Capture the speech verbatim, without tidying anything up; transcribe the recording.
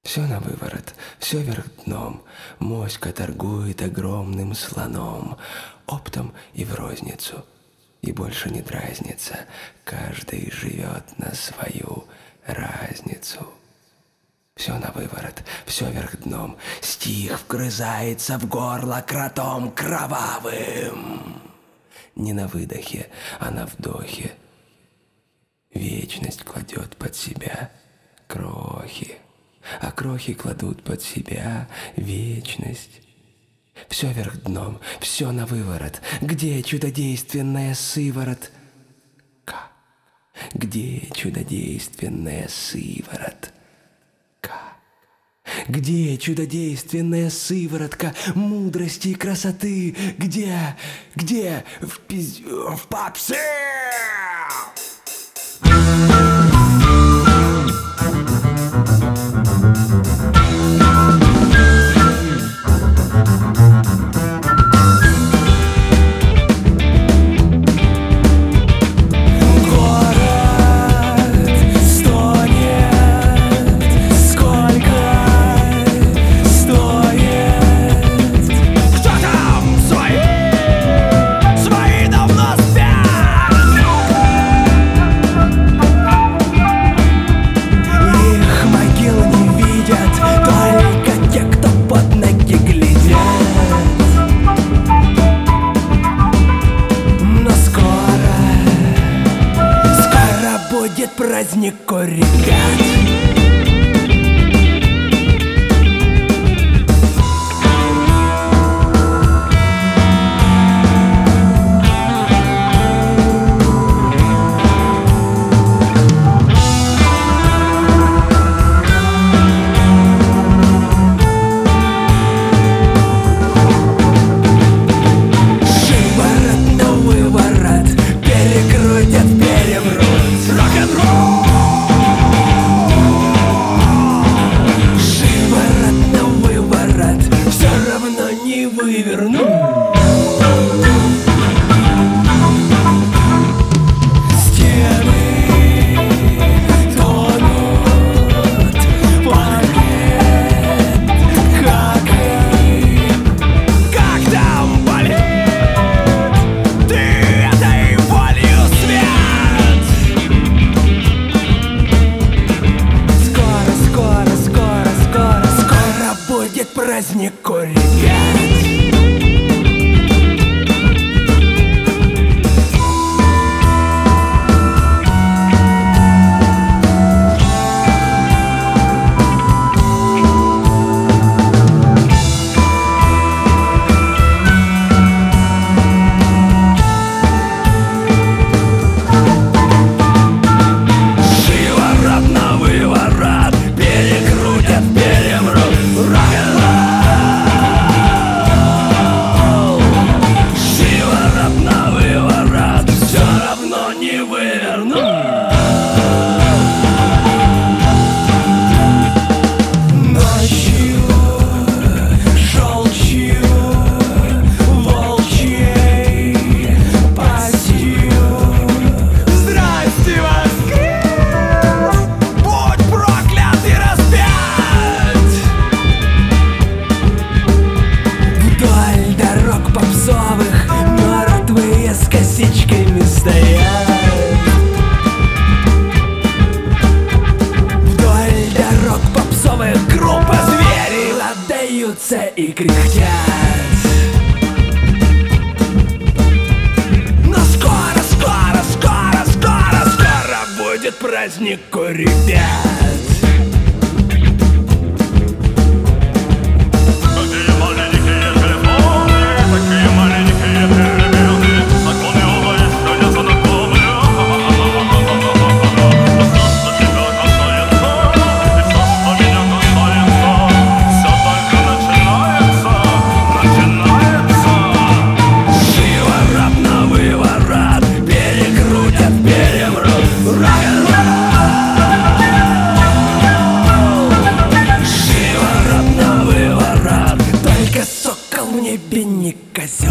Все на выворот, все вверх дном. Моська торгует огромным слоном, оптом и в розницу, и больше не дразнится. Каждый живет на свою разницу. Все на выворот, все вверх дном. Стих вгрызается в горло кротом кровавым. Не на выдохе, а на вдохе. Вечность кладет под себя крохи, а крохи кладут под себя вечность. Все вверх дном, все на выворот. Где чудодейственная сыворотка? Где чудодейственная сыворотка? Где чудодейственная сыворотка мудрости и красоты? Где? Где? В пиз... в попсе! Будет праздник у ребят. Праздник у ребят. Шиворот на выворот, перекрутят, перемрут. Не выверну. Ночью, желчью, волчьей пастью. Здрасте, воскрес! Будь проклят и распят! Вдоль дорог попсовых мертвые с косичками стоят. Группа звери отдаются и кряхтят. Но скоро, скоро, скоро, скоро, скоро будет праздник у ребят. Шиворот на выворот, только сокол в небе не козел.